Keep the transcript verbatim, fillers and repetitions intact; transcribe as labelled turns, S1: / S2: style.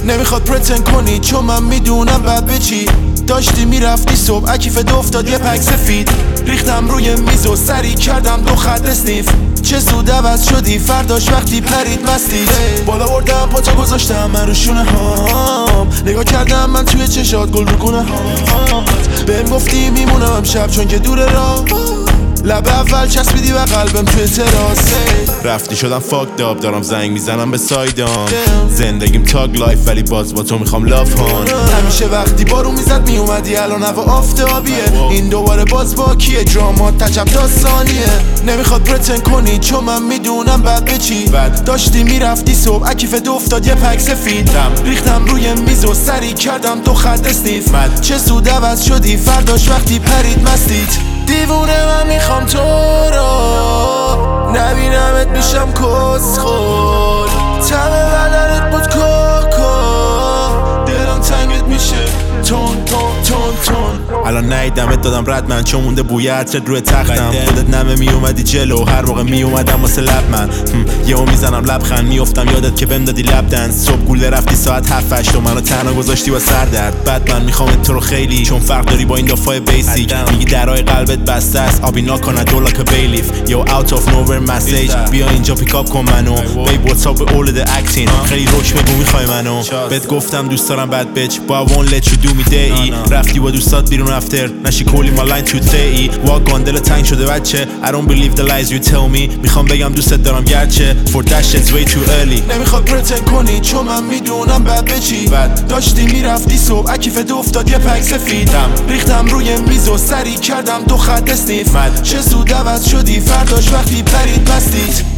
S1: نمیخواد پرتن کنی چون من میدونم بعد به چی داشتی میرفتی صبح اکیفت افتاد یه پک سفید ریختم روی میز و سری کردم دو خط اسنیف چه زود عوض شدی فرداش وقتی پرید مستی بالا بردم پاچا گذاشتم من رو شونه هام نگاه کردم من توی چشات گل رو گونه هام بهم گفتی میمونم امشب چون که دور راه لب اول چسبیدی و قلبم توی تراسه
S2: رفتی شدم فاک داب دارم زنگ میزنم به سایدام زندگیم تاگ لایف ولی باز با تو میخوام لاف هان
S1: همیشه وقتی بارو میزد میومدی الان هوا آفتابیه این دوباره باز با کیه درامات تجب داستانیه نمیخواد پرتن کنی چون من میدونم بعد به چی داشتی میرفتی صبح اکیفت افتاد یه پک سفید ریختم روی میز و سری کردم دو خط اسنیف چه سود عوض شدی فرداش وقتی پرید مستید دیوونه من میخوام تو رو نبینمت میشم کسخول تمه بدنت بود کوکو دلم تنگت میشه تون تون تون تون
S2: الان نیدمت دادم رد من چون مونده بوی عطرت روی تختم خودت نمه میومدی جلو هر موقع میومدم واسه لب من یهو میزنم لبخند میافتم یادت که بهم دادی لب دنس صبح گوله رفتی ساعت هفت هشت و منو تنها گذاشتی با سر درد بعد من میخوام تو رو خیلی چون فرق داری با این دفعه بیسیک میگی درای قلبت بسته است آبی ناکن دو like a bailiff yo out of nowhere message بیا اینجا پیکاپ کن منو babe what's up with all of the acting خیلی روش بگو میخوای منو بهت گفتم دوست دارم bad bitch but I won't let you do me day رفتی با دوستات بیرون افتر نشی کلی ما لاین تو تی واک آن دل تنگ شده بچه I don't believe the lies you tell me میخوام بگم دوستت دارم گرچه for that shit's way too early
S1: نمیخواد پرتن کنی چون من میدونم بعد به چی داشتی میرفتی صبح اکیفت افتاد یه پک سفید ریختم روی میز و سری کردم دو خط اسنیف چه زود عوض شدی فرداش وقتی پرید بستید